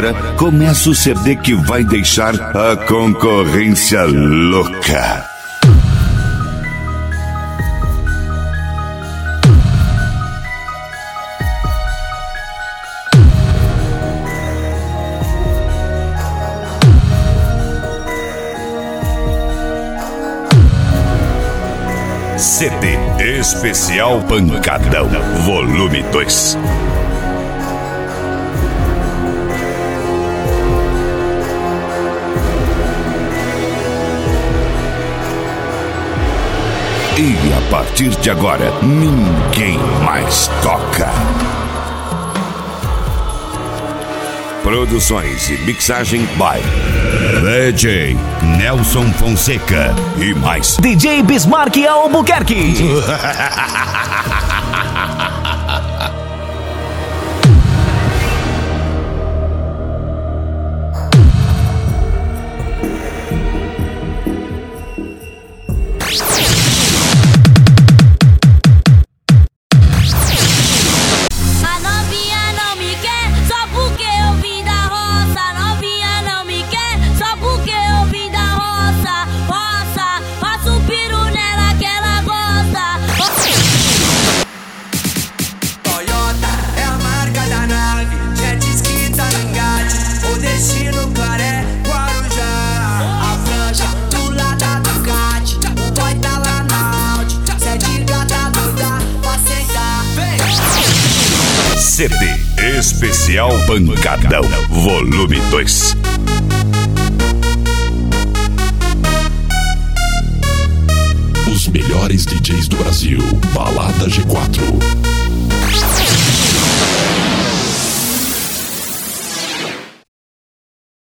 agora começa o CD que vai deixar a concorrência louca. CD Especial Pancadão, Volume 2. E a partir de agora, ninguém mais toca. Produções e mixagem by DJ Nelson Fonseca e mais DJ Bismarck Albuquerque. CD Especial Pancadão, Volume 2. Os melhores DJs do Brasil, Balada G4.